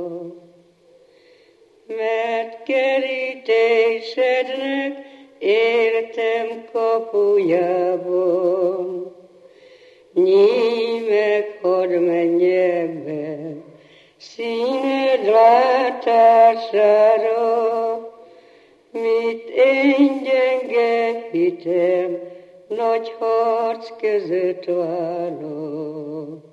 Mert kerítésednek értem kapujában. Nyíj meg, hadd menjek be színed látására, mit én gyenge hitem nagy harc között várok.